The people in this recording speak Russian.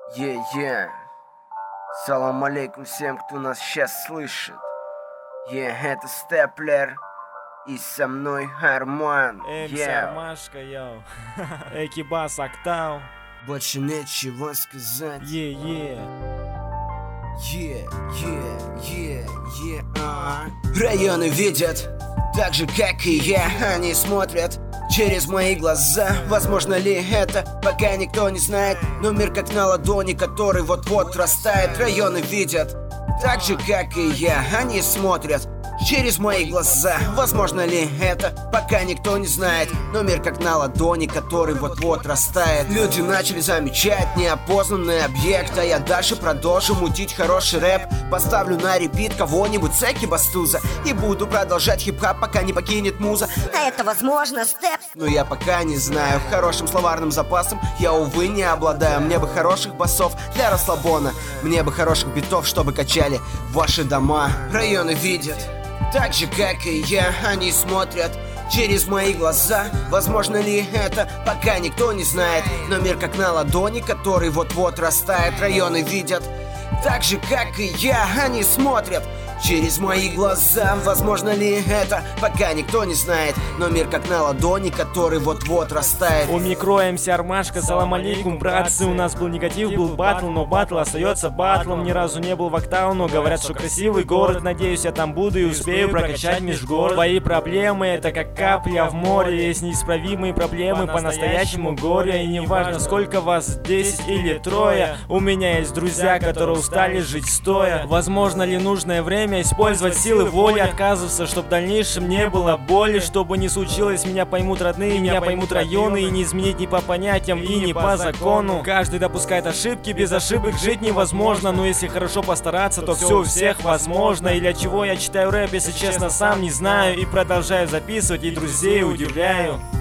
Е-е, салам алейкум всем, кто нас сейчас слышит. Это Степлер, и со мной Арман. Армашка, йоу. Экибас, Октав. Больше нечего сказать. Районы видят, так же как и я. Они смотрят через мои глаза. Возможно ли это, пока никто не знает. Но мир как на ладони, который вот-вот растает. Районы видят, так же как и я. Они смотрят через мои глаза. Возможно ли это, пока никто не знает. Но мир как на ладони, который вот-вот растает. Люди начали замечать неопознанный объект. А я дальше продолжу мутить хороший рэп. Поставлю на репит кого-нибудь с Экибастуза и буду продолжать хип-хап, пока не покинет муза. А это возможно, Степ? Но я пока не знаю. Хорошим словарным запасом я, увы, не обладаю. Мне бы хороших басов для расслабона. Мне бы хороших битов, чтобы качали ваши дома. Районы видят, так же как и я. Они смотрят через мои глаза. Возможно ли это, пока никто не знает. Но мир как на ладони, который вот-вот растает. Районы видят, так же как и я. Они смотрят через мои глаза. Возможно ли это, пока никто не знает. Но мир как на ладони, который вот-вот растает. У микро МС Армашка, салам алейкум, братцы. У нас был негатив, был батл, но батл остается батлом. Ни разу не был в Октау, но говорят, что красивый город. Надеюсь, я там буду и успею прокачать межгород. Твои проблемы это как капля в море. Есть неисправимые проблемы, по-настоящему горе. И не важно, сколько вас, 10 или трое. У меня есть друзья, которые устали жить стоя. Возможно ли нужное время использовать силы воли, отказываться, чтобы в дальнейшем не было боли. Чтобы не случилось, меня поймут родные, меня поймут районы. И не изменить ни по понятиям, и не по закону. Каждый допускает ошибки, без ошибок жить невозможно. Но если хорошо постараться, то все у всех возможно. И для чего я читаю рэп, если честно, сам не знаю. И продолжаю записывать, и друзей удивляю.